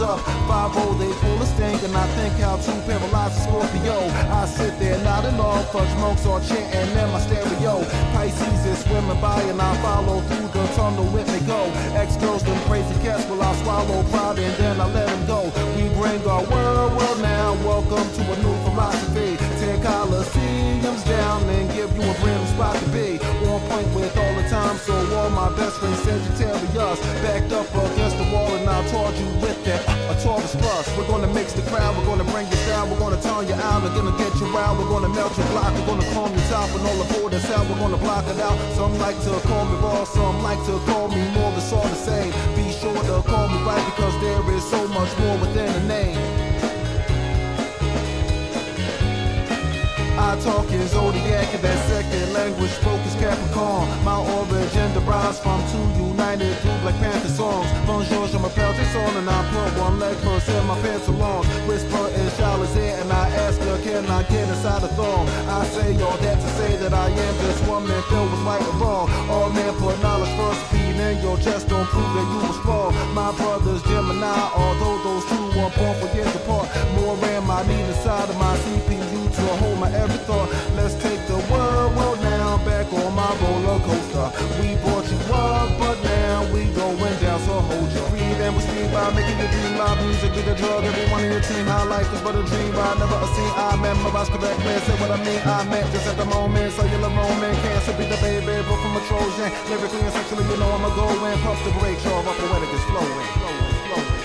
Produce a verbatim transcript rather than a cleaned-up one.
up. five oh, they pull a stink, and I think how to paralyze a Scorpio. I sit there nodding off, fudge monks are chanting in my stereo. Pisces is swimming by, and I follow through the tunnel with me go. Ex-girls, them crazy cats, will I swallow pride, and then I let them go. We bring our world, world now, welcome to a new philosophy. Ten Coliseums down, and give you a brand new spot to be. On point with all the time, so all my best friends Sagittarius backed up against the wall, and I told you with that a Taurus plus. We're gonna mix the crowd, we're gonna bring you down, we're gonna turn you out, we're gonna get you out, we're gonna melt your block, we're gonna calm you top, and all the board that's out, we're gonna block it out. Some like to call me raw, some like to call me more, it's all the same. Be sure to call me right, because there is so much more within a name. I talk in zodiac, and that second language spoke is Capricorn. My origin derives from two united through Black Panther songs. Bonjour, je m'appelle Jason, and I put one leg first in my pants along. Whisper in Charlotte's ear, and I ask her, can I get inside the thong? I say all that to say that I am this woman filled with right and wrong. All men put knowledge first, feed in your chest, don't prove that you was strong. My brother's Gemini, although those two were born for years apart. More RAM I need inside of my C P U to hold my every thought. Let's take the world, world now, back on my roller coaster. We brought you up, but now we going down, so hold your breathe. And we speed by making your dream live. Music be the drug, everyone in your team. How life is but a dream, I never a scene. I memorize correct, man, say what I mean. I meant just at the moment, cellular moment. Cancer be the baby, but from a Trojan. Lyrically and sexually, you know I'ma go and puff the brakes, y'all. My poetic is flowing, flowing, flowing.